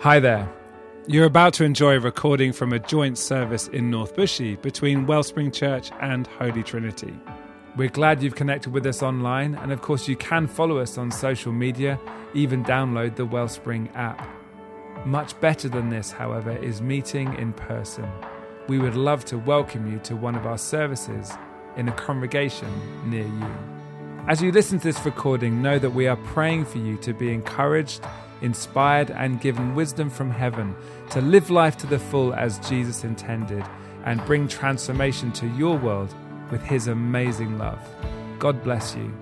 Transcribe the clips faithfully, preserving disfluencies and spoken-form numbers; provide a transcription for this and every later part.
Hi there. You're about to enjoy a recording from a joint service in North Bushy between Wellspring Church and Holy Trinity. We're glad you've connected with us online, and of course you can follow us on social media, even download the Wellspring app. Much better than this, however, is meeting in person. We would love to welcome you to one of our services in a congregation near you. As you listen to this recording, know that we are praying for you to be encouraged, inspired and given wisdom from heaven to live life to the full as Jesus intended and bring transformation to your world with his amazing love. God bless you.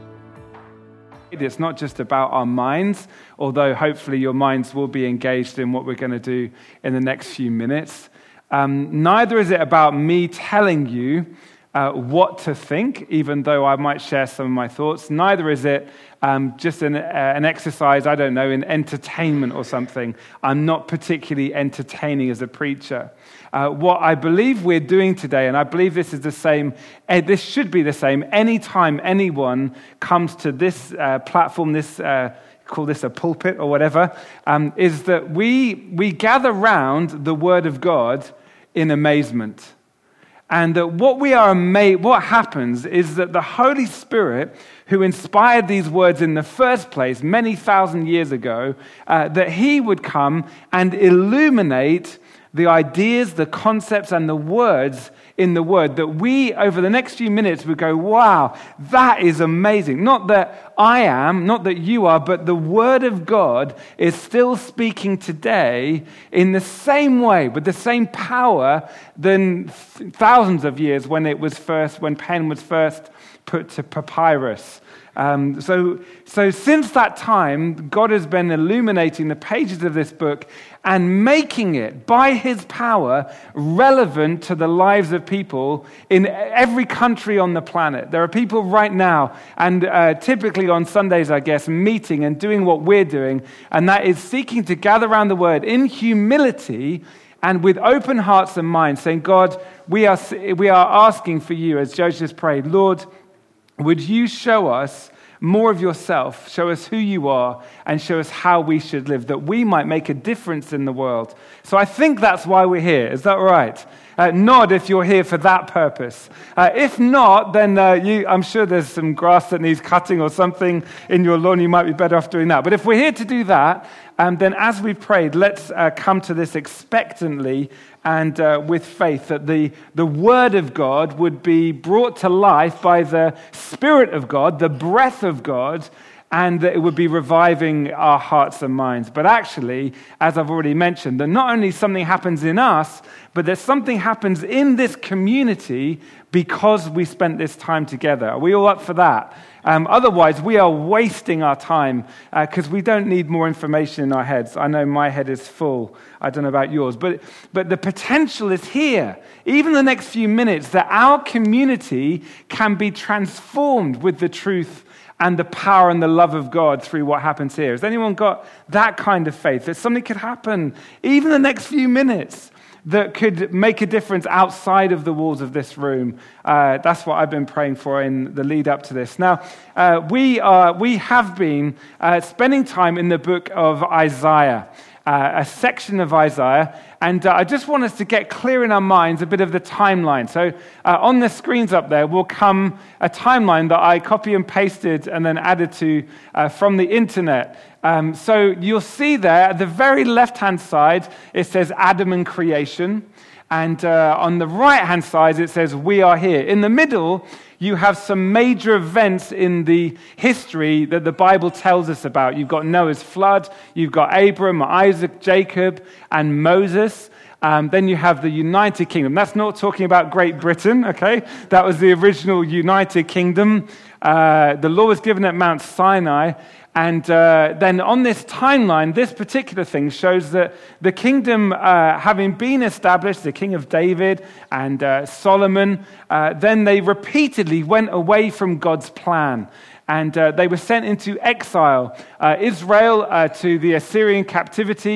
It's not just about our minds, although hopefully your minds will be engaged in what we're going to do in the next few minutes. Um, neither is it about me telling you uh, what to think, even though I might share some of my thoughts. Neither is it um, just an, uh, an exercise, I don't know, in entertainment or something. I'm not particularly entertaining as a preacher. Uh, what I believe we're doing today, and I believe this is the same, uh, this should be the same, anytime anyone comes to this uh, platform, this uh, call this a pulpit or whatever, um, is that we we gather round the Word of God in amazement. And that what we are amazed, what happens is that the Holy Spirit, who inspired these words in the first place many thousand years ago, uh, that he would come and illuminate the ideas, the concepts, and the words in the Word, that we, over the next few minutes, would go, wow, that is amazing. Not that I am, not that you are, but the Word of God is still speaking today in the same way, with the same power than th- thousands of years when it was first, when pen was first put to papyrus. Um, so, so since that time, God has been illuminating the pages of this book and making it, by his power, relevant to the lives of people in every country on the planet. There are people right now, and uh, typically on Sundays, I guess, meeting and doing what we're doing, and that is seeking to gather around the Word in humility and with open hearts and minds, saying, God, we are, we are asking for you, as Joseph prayed, Lord, would you show us more of yourself, show us who you are, and show us how we should live, that we might make a difference in the world. So I think that's why we're here. Is that right? Uh, nod if you're here for that purpose. Uh, if not, then uh, you, I'm sure there's some grass that needs cutting or something in your lawn. You might be better off doing that. But if we're here to do that, um, then as we've prayed, let's uh, come to this expectantly and uh, with faith that the, the Word of God would be brought to life by the Spirit of God, the breath of God, and that it would be reviving our hearts and minds. But actually, as I've already mentioned, that not only something happens in us, but that something happens in this community because we spent this time together. Are we all up for that? Um, otherwise, we are wasting our time because uh, we don't need more information in our heads. I know my head is full. I don't know about yours. But, but the potential is here, even the next few minutes, that our community can be transformed with the truth and the power and the love of God through what happens here. Has anyone got that kind of faith, that something could happen even the next few minutes that could make a difference outside of the walls of this room? Uh, that's what I've been praying for in the lead up to this. Now, uh, we are we have been uh, spending time in the book of Isaiah, uh, a section of Isaiah, and uh, I just want us to get clear in our minds a bit of the timeline. So uh, on the screens up there will come a timeline that I copy and pasted and then added to uh, from the internet. Um, so you'll see there at the very left-hand side, it says Adam and creation. And uh, on the right-hand side, it says we are here. In the middle, you have some major events in the history that the Bible tells us about. You've got Noah's flood, you've got Abram, Isaac, Jacob, and Moses. Um, then you have the United Kingdom. That's not talking about Great Britain, okay? That was the original United Kingdom. Uh, the law was given at Mount Sinai. And uh, then on this timeline, this particular thing shows that the kingdom, uh, having been established, the king of David and uh, Solomon, uh, then they repeatedly went away from God's plan. And uh, they were sent into exile. Uh, Israel uh, to the Assyrian captivity,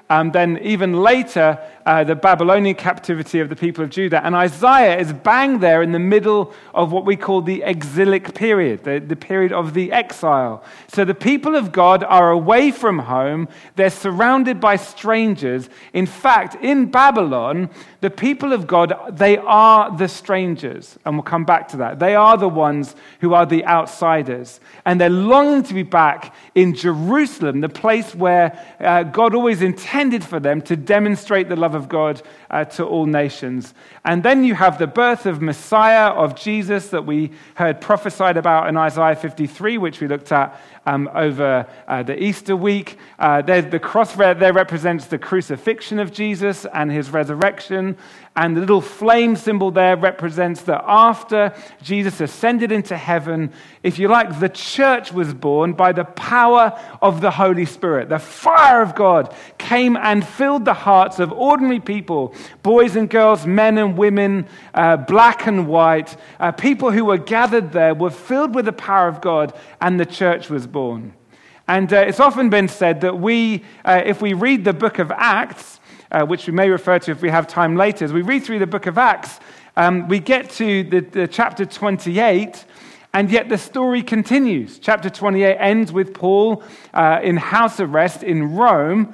Um, then even later, uh, the Babylonian captivity of the people of Judah. And Isaiah is bang there in the middle of what we call the exilic period, the, the period of the exile. So the people of God are away from home. They're surrounded by strangers. In fact, in Babylon, the people of God, they are the strangers. And we'll come back to that. They are the ones who are the outsiders. And they're longing to be back in Jerusalem, the place where uh, God always intended for them to demonstrate the love of God uh, to all nations. And then you have the birth of Messiah, of Jesus, that we heard prophesied about in Isaiah fifty-three, which we looked at um, over uh, the Easter week. Uh, the cross there represents the crucifixion of Jesus and his resurrection. And the little flame symbol there represents that after Jesus ascended into heaven, if you like, the church was born by the power of the Holy Spirit. The fire of God came and filled the hearts of ordinary people, boys and girls, men and women, uh, black and white. Uh, people who were gathered there were filled with the power of God, and the church was born. And uh, it's often been said that we, uh, if we read the book of Acts, Uh, which we may refer to if we have time later. As we read through the book of Acts, um, we get to the, the chapter twenty-eight, and yet the story continues. Chapter twenty-eight ends with Paul uh, in house arrest in Rome,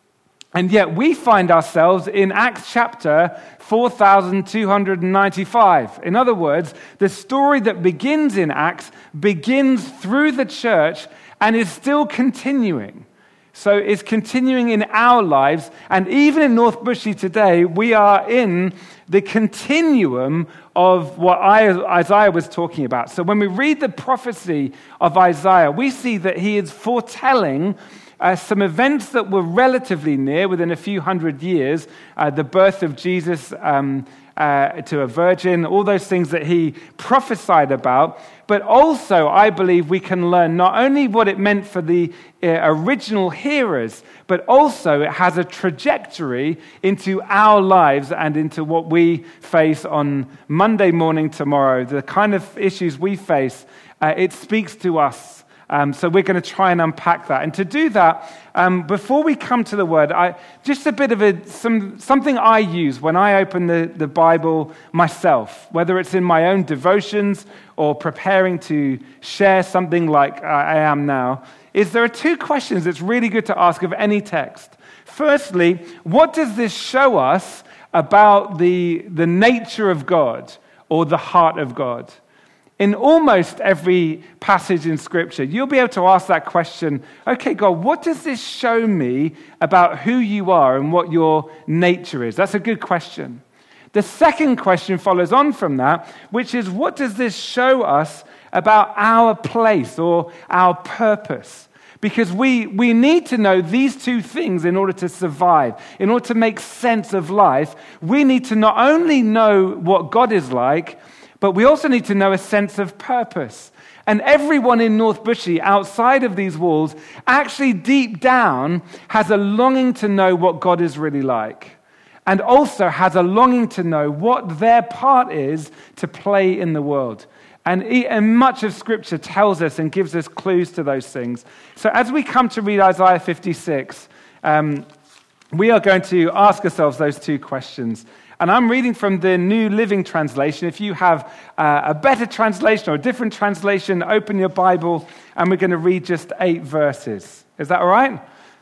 and yet we find ourselves in Acts chapter four thousand two hundred ninety-five. In other words, the story that begins in Acts begins through the church and is still continuing. So it's continuing in our lives, and even in North Bushy today, we are in the continuum of what Isaiah was talking about. So when we read the prophecy of Isaiah, we see that he is foretelling uh, some events that were relatively near, within a few hundred years, uh, the birth of Jesus um, uh, to a virgin, all those things that he prophesied about. But also, I believe we can learn not only what it meant for the uh, original hearers, but also it has a trajectory into our lives and into what we face on Monday morning tomorrow, the kind of issues we face. Uh, it speaks to us. Um, so we're going to try and unpack that. And to do that, um, before we come to the word, I, just a bit of a some something I use when I open the, the Bible myself, whether it's in my own devotions or preparing to share something like I am now, is there are two questions it's really good to ask of any text. Firstly, what does this show us about the, the nature of God or the heart of God? In almost every passage in Scripture, you'll be able to ask that question, okay, God, what does this show me about who you are and what your nature is? That's a good question. The second question follows on from that, which is, what does this show us about our place or our purpose? Because we, we need to know these two things in order to survive, in order to make sense of life. We need to not only know what God is like, but we also need to know a sense of purpose. And everyone in North Bushy, outside of these walls, actually deep down has a longing to know what God is really like. And also has a longing to know what their part is to play in the world. And, and much of Scripture tells us and gives us clues to those things. So as we come to read Isaiah fifty-six, um, we are going to ask ourselves those two questions. And I'm reading from the New Living Translation. If you have uh, a better translation or a different translation, open your Bible, and we're going to read just eight verses. Is that all right?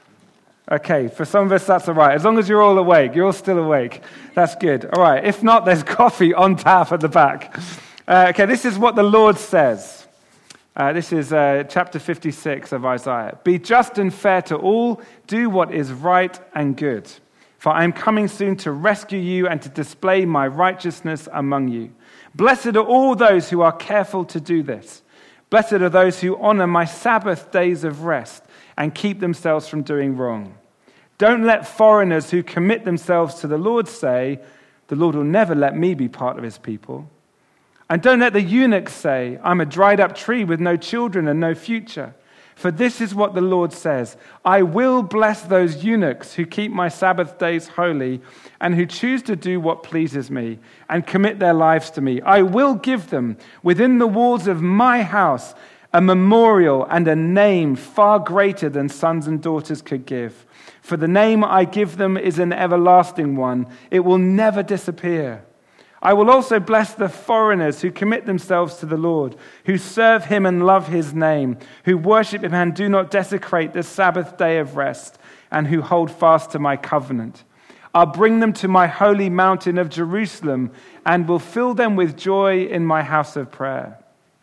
Okay, for some of us, that's all right. As long as you're all awake, you're all still awake. That's good. All right, if not, there's coffee on tap at the back. Uh, okay, this is what the Lord says. Uh, this is uh, chapter fifty-six of Isaiah. Be just and fair to all. Do what is right and good. For I am coming soon to rescue you and to display my righteousness among you. Blessed are all those who are careful to do this. Blessed are those who honor my Sabbath days of rest and keep themselves from doing wrong. Don't let foreigners who commit themselves to the Lord say, the Lord will never let me be part of his people. And don't let the eunuch say, I'm a dried up tree with no children and no future. For this is what the Lord says, I will bless those eunuchs who keep my Sabbath days holy and who choose to do what pleases me and commit their lives to me. I will give them within the walls of my house a memorial and a name far greater than sons and daughters could give. For the name I give them is an everlasting one. It will never disappear. I will also bless the foreigners who commit themselves to the Lord, who serve him and love his name, who worship him and do not desecrate the Sabbath day of rest, and who hold fast to my covenant. I'll bring them to my holy mountain of Jerusalem and will fill them with joy in my house of prayer.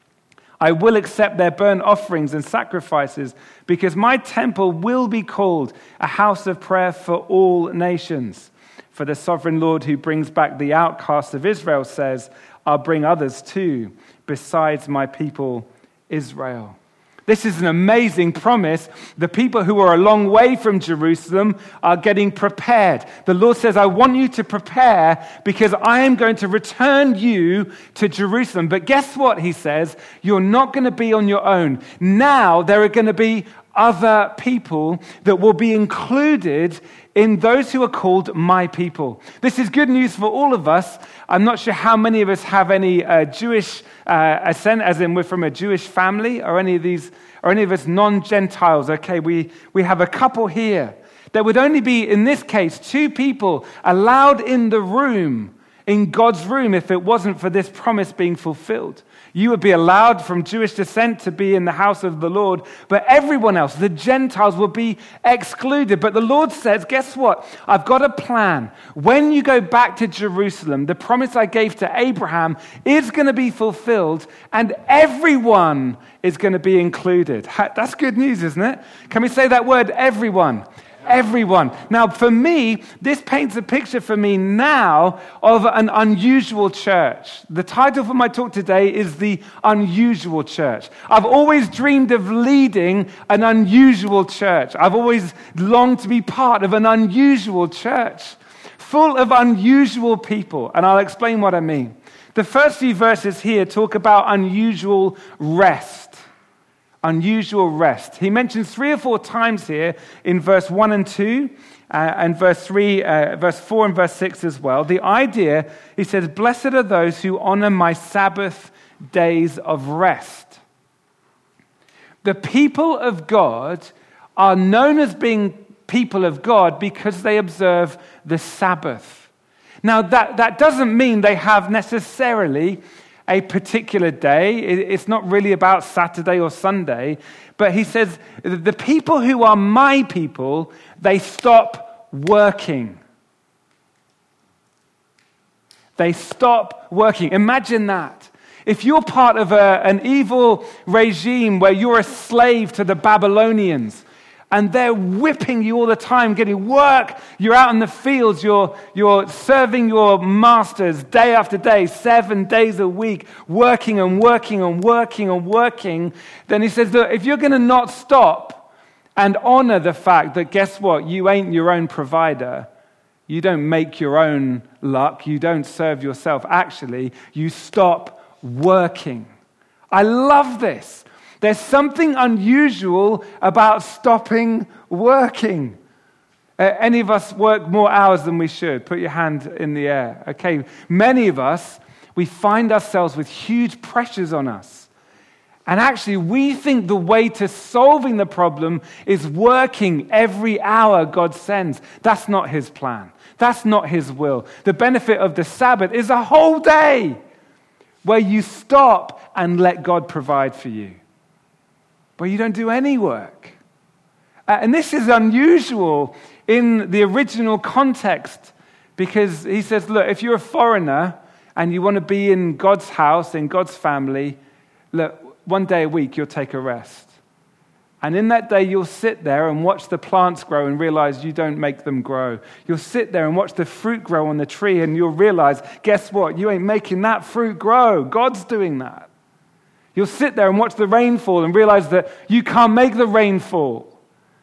I will accept their burnt offerings and sacrifices, because my temple will be called a house of prayer for all nations. For the sovereign Lord who brings back the outcasts of Israel says, I'll bring others too, besides my people Israel. This is an amazing promise. The people who are a long way from Jerusalem are getting prepared. The Lord says, I want you to prepare because I am going to return you to Jerusalem. But guess what, he says? You're not going to be on your own. Now there are going to be other people that will be included in those who are called my people. This is good news for all of us. I'm not sure how many of us have any uh, Jewish uh, ascent, as in we're from a Jewish family, or any of these, or any of us non-Gentiles. Okay, we, we have a couple here. There would only be, in this case, two people allowed in the room, in God's room, if it wasn't for this promise being fulfilled. You would be allowed from Jewish descent to be in the house of the Lord, but everyone else, the Gentiles, will be excluded. But the Lord says, guess what? I've got a plan. When you go back to Jerusalem, the promise I gave to Abraham is going to be fulfilled, and everyone is going to be included. That's good news, isn't it? Can we say that word, everyone? Everyone. Now, for me, this paints a picture for me now of an unusual church. The title for my talk today is The Unusual Church. I've always dreamed of leading an unusual church. I've always longed to be part of an unusual church, full of unusual people. And I'll explain what I mean. The first few verses here talk about unusual rest. Unusual rest. He mentions three or four times here in verse one and two, uh, and verse three, uh, verse four and verse six as well. The idea, he says, blessed are those who honor my Sabbath days of rest. The people of God are known as being people of God because they observe the Sabbath. Now, that, that doesn't mean they have necessarily a particular day. It's not really about Saturday or Sunday, but he says the people who are my people, they stop working. They stop working. Imagine that. If you're part of a, an evil regime where you're a slave to the Babylonians, and they're whipping you all the time, getting work. You're out in the fields. You're, you're serving your masters day after day, seven days a week, working and working and working and working. Then he says, look, if you're going to not stop and honor the fact that, guess what, you ain't your own provider. You don't make your own luck. You don't serve yourself. Actually, you stop working. I love this. There's something unusual about stopping working. Uh, any of us work more hours than we should? Put your hand in the air. Okay, many of us, we find ourselves with huge pressures on us. And actually, we think the way to solving the problem is working every hour God sends. That's not his plan. That's not his will. The benefit of the Sabbath is a whole day where you stop and let God provide for you, where you don't do any work. Uh, and this is unusual in the original context, because he says, look, if you're a foreigner and you want to be in God's house, in God's family, look, one day a week you'll take a rest. And in that day you'll sit there and watch the plants grow and realize you don't make them grow. You'll sit there and watch the fruit grow on the tree and you'll realize, guess what? You ain't making that fruit grow. God's doing that. You'll sit there and watch the rain fall and realize that you can't make the rain fall.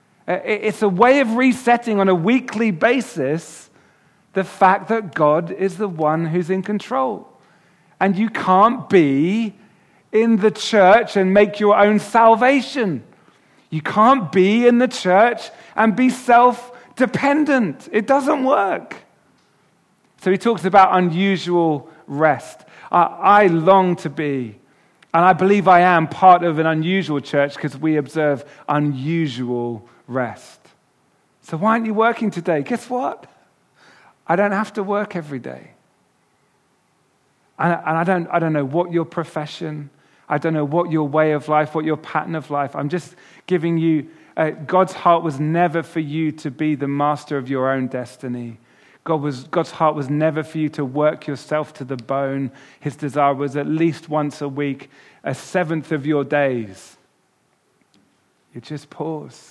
It's a way of resetting on a weekly basis the fact that God is the one who's in control. And you can't be in the church and make your own salvation. You can't be in the church and be self-dependent. It doesn't work. So he talks about unusual rest. I long to be And I believe I am part of an unusual church because we observe unusual rest. So why aren't you working today? Guess what? I don't have to work every day. And I don't, I don't know what your profession, I don't know what your way of life, what your pattern of life. I'm just giving you, uh, God's heart was never for you to be the master of your own destiny. God was, God's heart was never for you to work yourself to the bone. His desire was at least once a week, a seventh of your days. You just pause.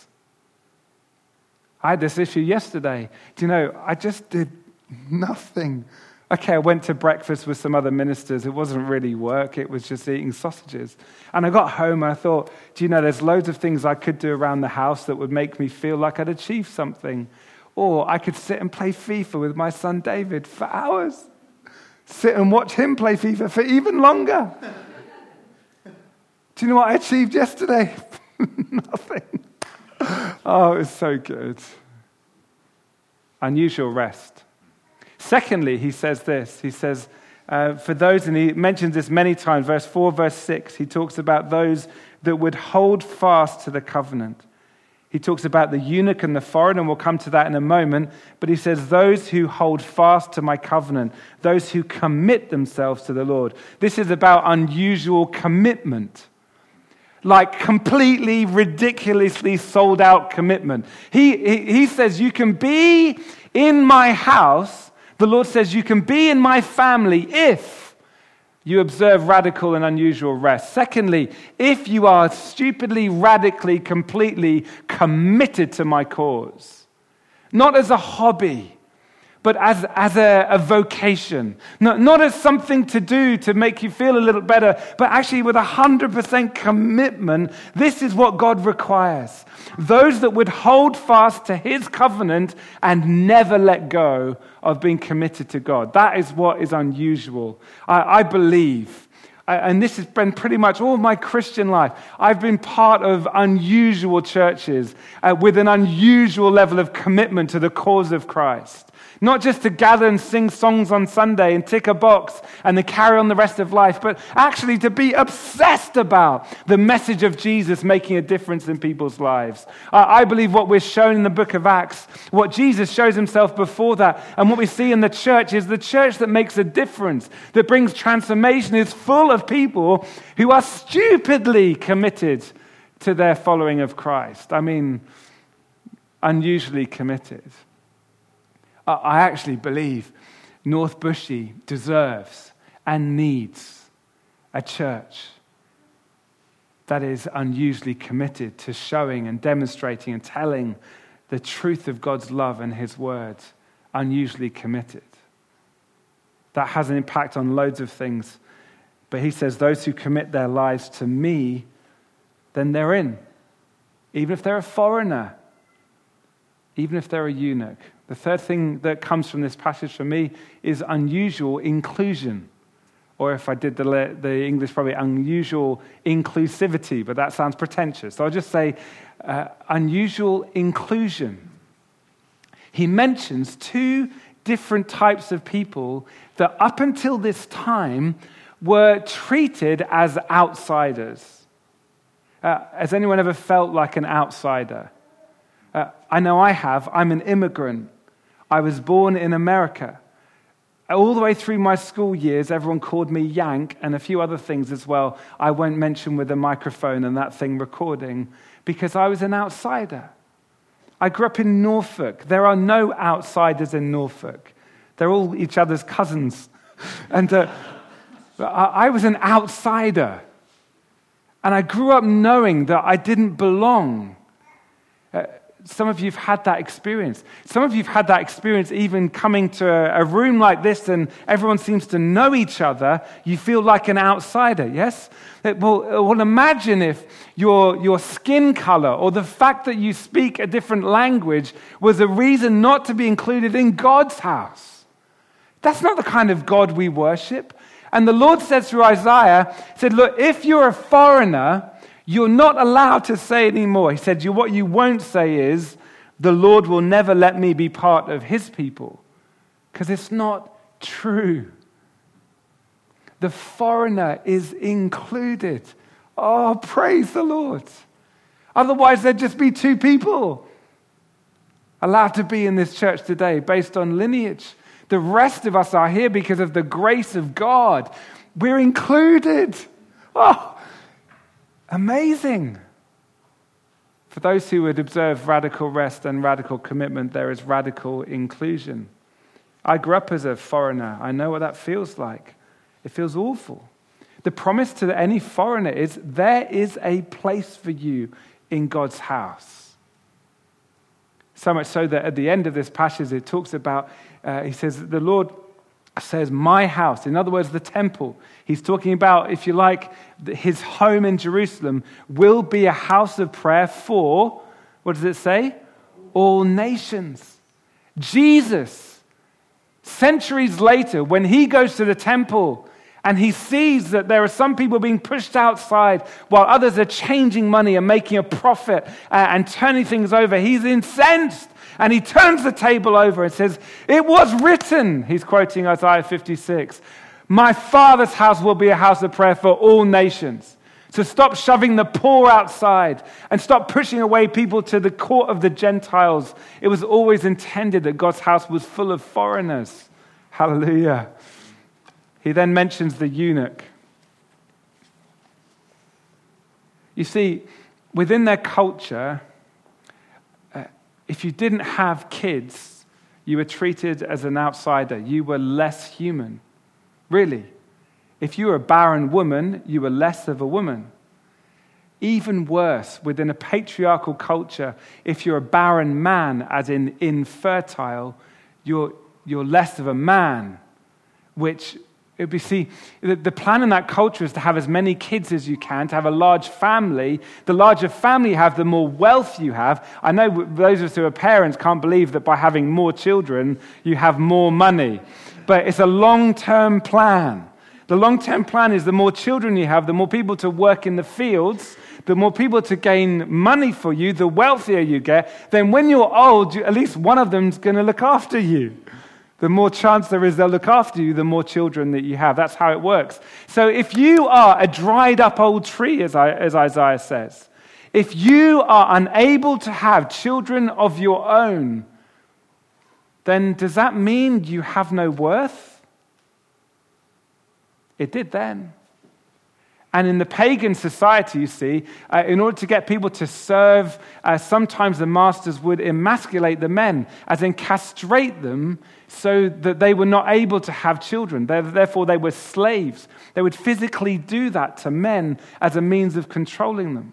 I had this issue yesterday. Do you know, I just did nothing. Okay, I went to breakfast with some other ministers. It wasn't really work. It was just eating sausages. And I got home and I thought, do you know, there's loads of things I could do around the house that would make me feel like I'd achieved something. Or I could sit and play FIFA with my son David for hours. Sit and watch him play FIFA for even longer. Do you know what I achieved yesterday? Nothing. Oh, it was so good. Unusual rest. Secondly, he says this. He says, uh, for those, and he mentions this many times, verse four, verse six, he talks about those that would hold fast to the covenant. He talks about the eunuch and the foreigner, and we'll come to that in a moment. But he says, those who hold fast to my covenant, those who commit themselves to the Lord. This is about unusual commitment. Like completely, ridiculously sold out commitment. He, he, he says, you can be in my house. The Lord says, you can be in my family if you observe radical and unusual rest. Secondly, if you are stupidly, radically, completely committed to my cause. Not as a hobby, but as, as a, a vocation. Not, not as something to do to make you feel a little better, but actually with a one hundred percent commitment. This is what God requires. Those that would hold fast to his covenant and never let go of being committed to God. That is what is unusual. I, I believe, and this has been pretty much all my Christian life, I've been part of unusual churches uh, with an unusual level of commitment to the cause of Christ. Not just to gather and sing songs on Sunday and tick a box and then carry on the rest of life, but actually to be obsessed about the message of Jesus making a difference in people's lives. Uh, I believe what we're shown in the book of Acts, what Jesus shows himself before that, and what we see in the church is the church that makes a difference, that brings transformation, is full of people who are stupidly committed to their following of Christ. I mean, unusually committed. I actually believe North Bushy deserves and needs a church that is unusually committed to showing and demonstrating and telling the truth of God's love and his word. Unusually committed. That has an impact on loads of things. But he says those who commit their lives to me, then they're in. Even if they're a foreigner. Even if they're a eunuch. The third thing that comes from this passage for me is unusual inclusion. Or if I did the, the English, probably unusual inclusivity, but that sounds pretentious. So I'll just say uh, unusual inclusion. He mentions two different types of people that up until this time were treated as outsiders. Uh, has anyone ever felt like an outsider? Uh, I know I have. I'm an immigrant. I was born in America. All the way through my school years, everyone called me Yank and a few other things as well. I won't mention with a microphone and that thing recording because I was an outsider. I grew up in Norfolk. There are no outsiders in Norfolk. They're all each other's cousins. And uh, I was an outsider. And I grew up knowing that I didn't belong. Uh, Some of you have had that experience. Some of you have had that experience even coming to a, a room like this and everyone seems to know each other. You feel like an outsider, yes? Well, well imagine if your, your skin color or the fact that you speak a different language was a reason not to be included in God's house. That's not the kind of God we worship. And the Lord says through Isaiah, he said, look, if you're a foreigner, you're not allowed to say anymore. He said, what you won't say is, the Lord will never let me be part of his people. Because it's not true. The foreigner is included. Oh, praise the Lord. Otherwise, there'd just be two people allowed to be in this church today based on lineage. The rest of us are here because of the grace of God. We're included. Oh, amazing. For those who would observe radical rest and radical commitment, there is radical inclusion. I grew up as a foreigner. I know what that feels like. It feels awful. The promise to any foreigner is there is a place for you in God's house. So much so that at the end of this passage, it talks about, uh, he says, the Lord says, my house. In other words, the temple. He's talking about, if you like, his home in Jerusalem will be a house of prayer for, what does it say? All nations. Jesus, centuries later, when he goes to the temple and he sees that there are some people being pushed outside while others are changing money and making a profit and turning things over, he's incensed. And he turns the table over and says, it was written, he's quoting Isaiah fifty-six, my Father's house will be a house of prayer for all nations. So stop shoving the poor outside and stop pushing away people to the court of the Gentiles. It was always intended that God's house was full of foreigners. Hallelujah. He then mentions the eunuch. You see, within their culture, if you didn't have kids, you were treated as an outsider. You were less human. Really. If you were a barren woman, you were less of a woman. Even worse, within a patriarchal culture, if you're a barren man, as in infertile, you're, you're less of a man, which... You see, the plan in that culture is to have as many kids as you can, to have a large family. The larger family you have, the more wealth you have. I know those of us who are parents can't believe that by having more children, you have more money. But it's a long-term plan. The long-term plan is the more children you have, the more people to work in the fields, the more people to gain money for you, the wealthier you get. Then when you're old, at least one of them's going to look after you. The more chance there is they'll look after you, the more children that you have. That's how it works. So if you are a dried up old tree, as, I, as Isaiah says, if you are unable to have children of your own, then does that mean you have no worth? It did then. And in the pagan society, you see, uh, in order to get people to serve, uh, sometimes the masters would emasculate the men, as in castrate them, so that they were not able to have children. Therefore, they were slaves. They would physically do that to men as a means of controlling them.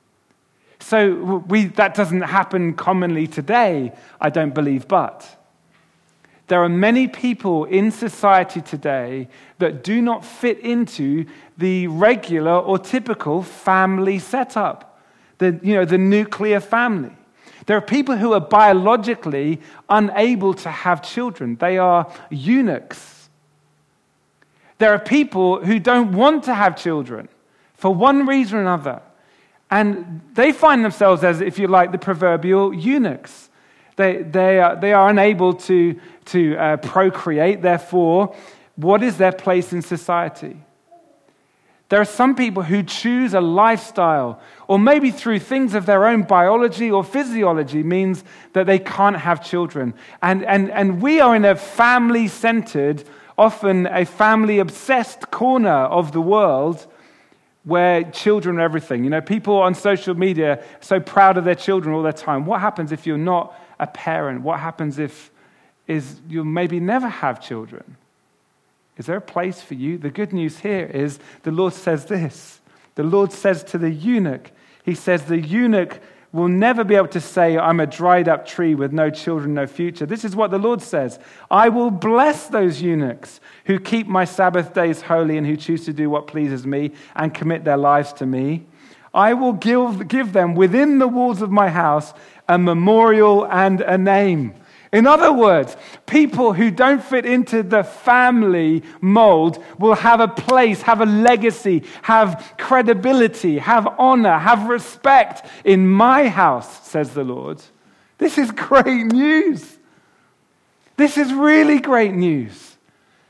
So we, that doesn't happen commonly today, I don't believe, but there are many people in society today that do not fit into the regular or typical family setup, the, you know, the nuclear family. There are people who are biologically unable to have children. They are eunuchs. There are people who don't want to have children for one reason or another. And they find themselves as, if you like, the proverbial eunuchs. They, they, are, they are unable to, to uh, procreate. Therefore, what is their place in society? There are some people who choose a lifestyle, or maybe through things of their own biology or physiology, means that they can't have children. And, and, and we are in a family-centered, often a family-obsessed corner of the world where children are everything. You know, people on social media are so proud of their children all the time. What happens if you're not a parent? What happens if is you'll maybe never have children? Is there a place for you? The good news here is the Lord says this. The Lord says to the eunuch, he says the eunuch will never be able to say, I'm a dried up tree with no children, no future. This is what the Lord says. I will bless those eunuchs who keep my Sabbath days holy and who choose to do what pleases me and commit their lives to me. I will give, give them within the walls of my house a memorial and a name. In other words, people who don't fit into the family mold will have a place, have a legacy, have credibility, have honor, have respect in my house, says the Lord. This is great news. This is really great news.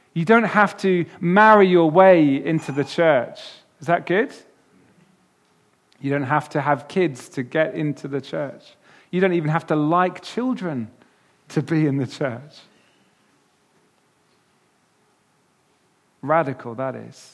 You don't have to marry your way into the church. Is that good? You don't have to have kids to get into the church. You don't even have to like children to be in the church. Radical, that is.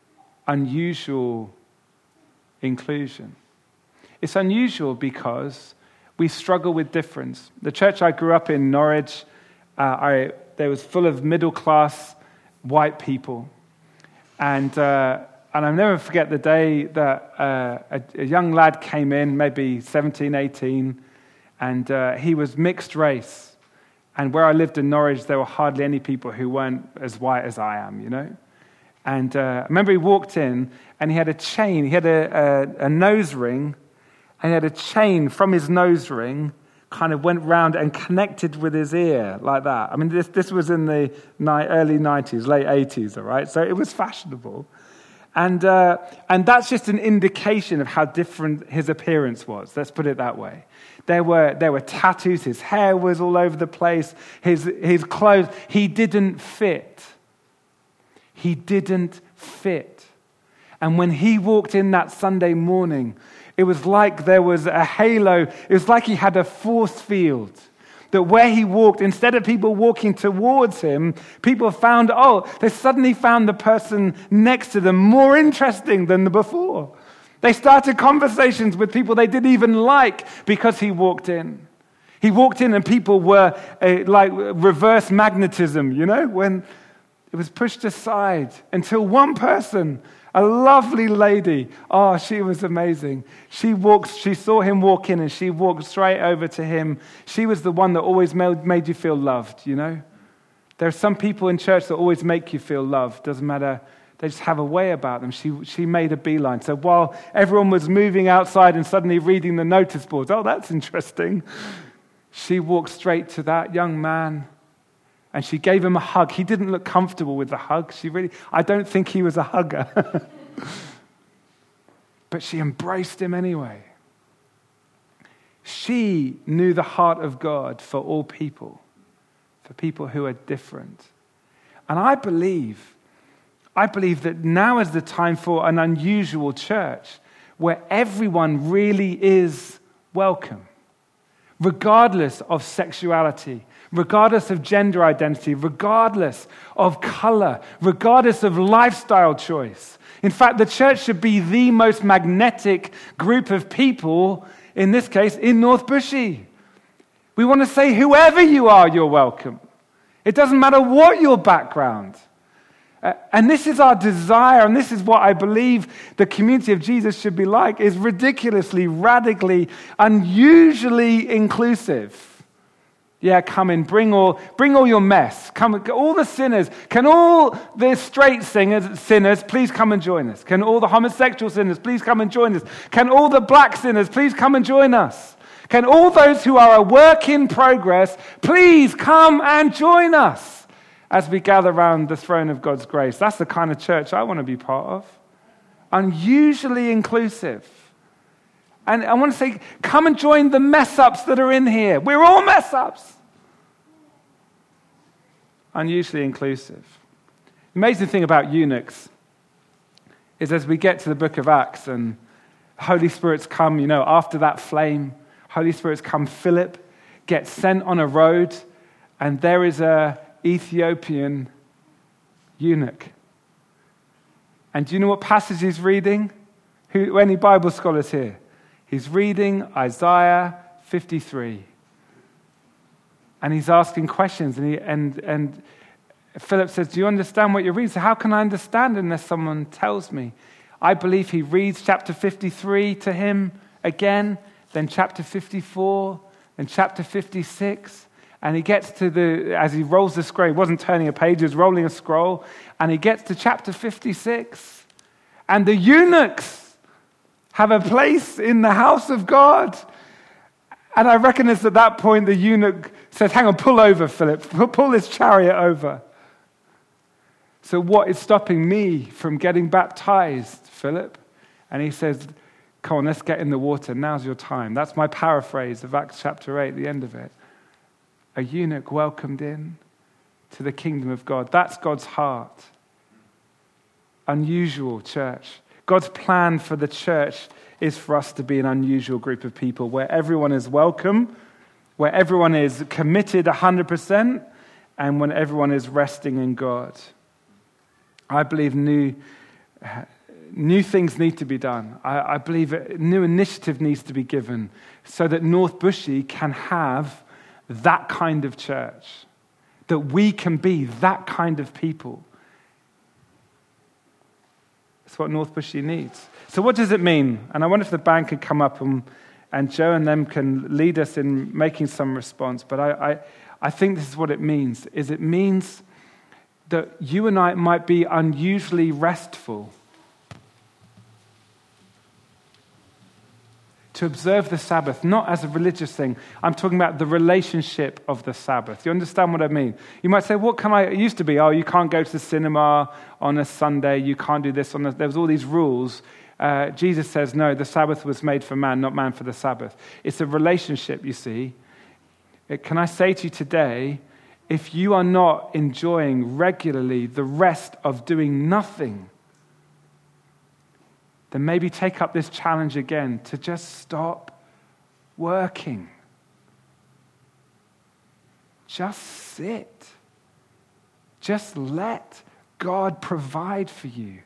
Unusual inclusion. It's unusual because we struggle with difference. The church I grew up in, Norwich, uh, I, there was full of middle-class white people. And uh, and I'll never forget the day that uh, a, a young lad came in, maybe seventeen, eighteen, and uh, he was mixed race. And where I lived in Norwich, there were hardly any people who weren't as white as I am, you know? And uh, I remember he walked in, and he had a chain. He had a, a, a nose ring, and he had a chain from his nose ring, kind of went round and connected with his ear like that. I mean, this this was in the ni- early nineties, late eighties, all right? So it was fashionable. And uh, and that's just an indication of how different his appearance was. Let's put it that way. There were there were tattoos. His hair was all over the place. His his clothes. He didn't fit. He didn't fit. And when he walked in that Sunday morning, it was like there was a halo. It was like he had a force field. That where he walked, instead of people walking towards him, people found, oh, they suddenly found the person next to them more interesting than the before. They started conversations with people they didn't even like because he walked in. He walked in and people were uh, like reverse magnetism, you know, when it was pushed aside until one person, a lovely lady, oh, she was amazing. She walked, she saw him walk in and she walked straight over to him. She was the one that always made, made you feel loved, you know. There are some people in church that always make you feel loved. Doesn't matter, they just have a way about them. She, she made a beeline. So while everyone was moving outside and suddenly reading the notice boards, oh, that's interesting, she walked straight to that young man. And she gave him a hug. He didn't look comfortable with the hug. She really, I don't think he was a hugger. But she embraced him anyway. She knew the heart of God for all people, for people who are different. And I believe, I believe that now is the time for an unusual church where everyone really is welcome, regardless of sexuality, regardless of gender identity, regardless of color, regardless of lifestyle choice. In fact, the church should be the most magnetic group of people, in this case, in North Bushy. We want to say, whoever you are, you're welcome. It doesn't matter what your background. Uh, and this is our desire, and this is what I believe the community of Jesus should be like, is ridiculously, radically, unusually inclusive. Yeah, come in, bring all, bring all your mess. Come, all the sinners. Can all the straight singers, sinners please come and join us? Can all the homosexual sinners please come and join us? Can all the black sinners please come and join us? Can all those who are a work in progress please come and join us as we gather around the throne of God's grace? That's the kind of church I want to be part of. Unusually inclusive. And I want to say, come and join the mess-ups that are in here. We're all mess-ups. Unusually inclusive. The amazing thing about eunuchs is as we get to the book of Acts and Holy Spirit's come, you know, after that flame, Holy Spirit's come, Philip gets sent on a road, and there is a Ethiopian eunuch. And do you know what passage he's reading? Who, any Bible scholars here? He's reading Isaiah fifty-three. And he's asking questions. And he, and, and Philip says, do you understand what you're reading? So how can I understand unless someone tells me? I believe he reads chapter fifty-three to him again, then chapter fifty-four, then chapter fifty-six. And he gets to the, as he rolls the scroll, he wasn't turning a page, he was rolling a scroll. And he gets to chapter fifty-six. And the eunuchs have a place in the house of God. And I reckon it's at that point the eunuch says, hang on, pull over, Philip. Pull this chariot over. So what is stopping me from getting baptized, Philip? And he says, come on, let's get in the water. Now's your time. That's my paraphrase of Acts chapter eight, the end of it. A eunuch welcomed in. to the kingdom of God. That's God's heart. Unusual church. God's plan for the church is for us to be an unusual group of people where everyone is welcome, where everyone is committed one hundred percent, and when everyone is resting in God. I believe new, new things need to be done. I, I believe a new initiative needs to be given so that North Bushy can have that kind of church, that we can be that kind of people. It's what North Bushy needs. So what does it mean? And I wonder if the band could come up and, and Joe and them can lead us in making some response. But I, I, I think this is what it means, is it means that you and I might be unusually restful. To observe the Sabbath, not as a religious thing. I'm talking about the relationship of the Sabbath. You understand what I mean? You might say, what can I, it used to be, oh, you can't go to the cinema on a Sunday, you can't do this on a, there was all these rules. Uh, Jesus says, no, the Sabbath was made for man, not man for the Sabbath. It's a relationship, you see. It, can I say to you today, if you are not enjoying regularly the rest of doing nothing, then maybe take up this challenge again to just stop working. Just sit. Just let God provide for you.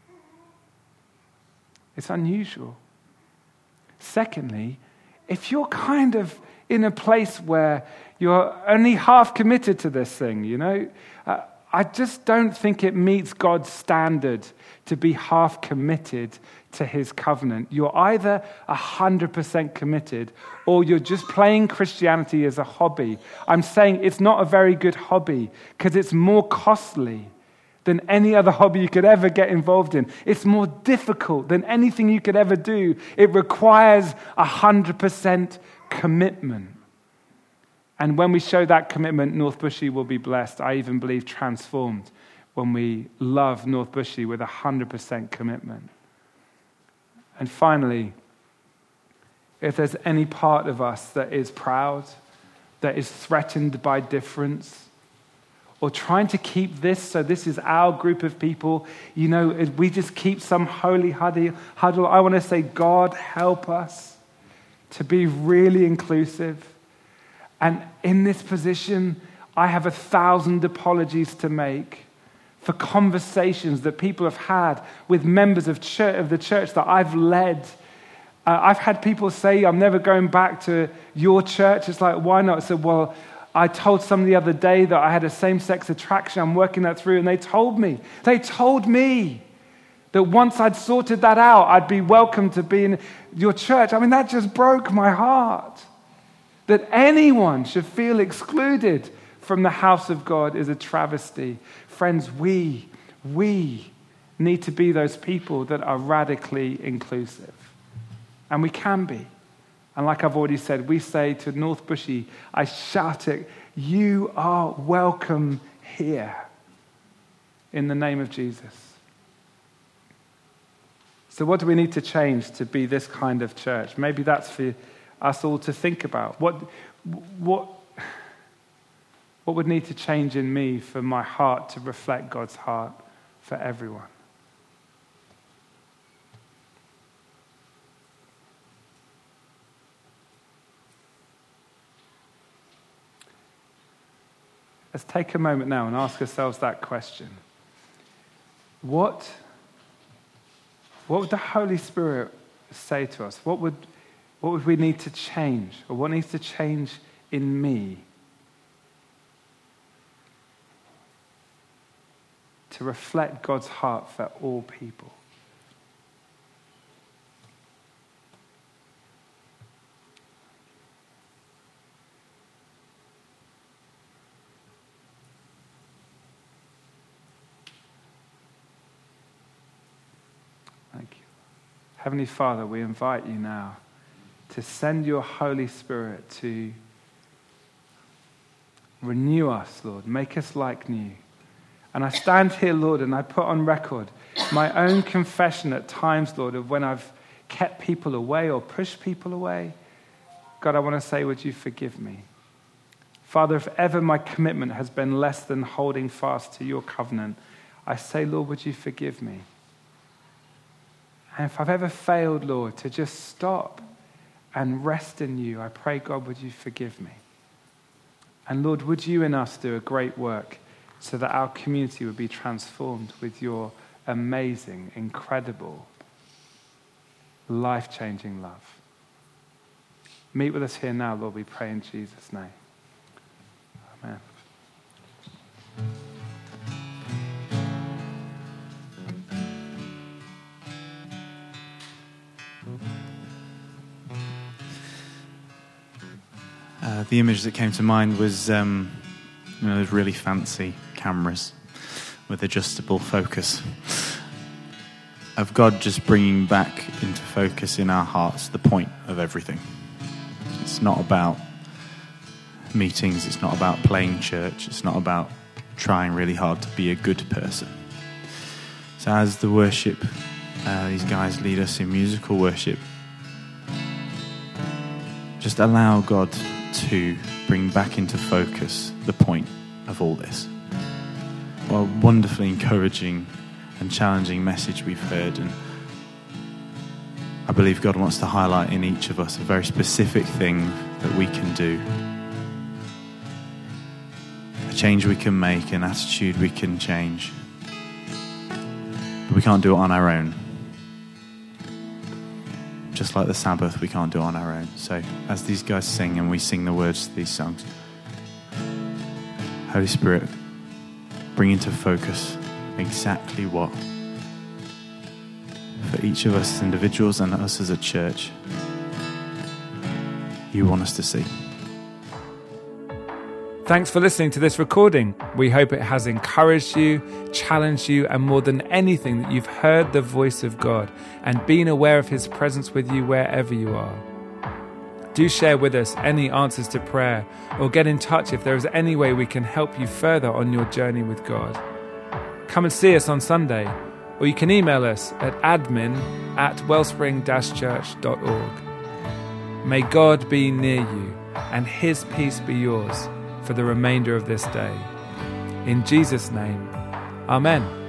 It's unusual. Secondly, if you're kind of in a place where you're only half committed to this thing, you know, uh, I just don't think it meets God's standard to be half committed to his covenant. You're either one hundred percent committed or you're just playing Christianity as a hobby. I'm saying it's not a very good hobby because it's more costly than any other hobby you could ever get involved in. It's more difficult than anything you could ever do. It requires one hundred percent commitment. And when we show that commitment, North Bushy will be blessed. I even believe transformed when we love North Bushy with one hundred percent commitment. And finally, if there's any part of us that is proud, that is threatened by difference, or trying to keep this, so this is our group of people, you know, we just keep some holy huddle. I want to say, God, help us to be really inclusive. And in this position, I have a thousand apologies to make for conversations that people have had with members of church, of the church that I've led. Uh, I've had people say, I'm never going back to your church. It's like, why not? I said, well, I told somebody the other day that I had a same-sex attraction. I'm working that through. And they told me, they told me that once I'd sorted that out, I'd be welcome to be in your church. I mean, that just broke my heart. That anyone should feel excluded from the house of God is a travesty. Friends, we, we need to be those people that are radically inclusive. And we can be. And like I've already said, we say to North Bushy, I shout it, you are welcome here in the name of Jesus. So what do we need to change to be this kind of church? Maybe that's for us all to think about. What, what, what would need to change in me for my heart to reflect God's heart for everyone? Let's take a moment now and ask ourselves that question. What, what would the Holy Spirit say to us? What would What would we need to change? Or what needs to change in me to reflect God's heart for all people? Thank you. Heavenly Father, we invite you now to send your Holy Spirit to renew us, Lord. Make us like new. And I stand here, Lord, and I put on record my own confession at times, Lord, of when I've kept people away or pushed people away. God, I want to say, would you forgive me? Father, if ever my commitment has been less than holding fast to your covenant, I say, Lord, would you forgive me? And if I've ever failed, Lord, to just stop and rest in you, I pray, God, would you forgive me? And Lord, would you in us do a great work so that our community would be transformed with your amazing, incredible, life-changing love. Meet with us here now, Lord, we pray in Jesus' name. Amen. Uh, the image that came to mind was um, you know, those really fancy cameras with adjustable focus of God just bringing back into focus in our hearts the point of everything. It's not about meetings, it's not about playing church, it's not about trying really hard to be a good person. So as the worship, uh, these guys lead us in musical worship, just allow God to bring back into focus the point of all this. What a wonderfully encouraging and challenging message we've heard, and I believe God wants to highlight in each of us a very specific thing that we can do, a change we can make, an attitude we can change, but we can't do it on our own. Just like the Sabbath, we can't do it on our own. So as these guys sing and we sing the words to these songs, Holy Spirit, bring into focus exactly what, for each of us as individuals and us as a church, you want us to see. Thanks for listening to this recording. We hope it has encouraged you, challenged you, and more than anything, that you've heard the voice of God and been aware of his presence with you wherever you are. Do share with us any answers to prayer, or get in touch if there is any way we can help you further on your journey with God. Come and see us on Sunday, or you can email us at admin at wellspring dash church dot org. May God be near you and his peace be yours for the remainder of this day. In Jesus' name, amen.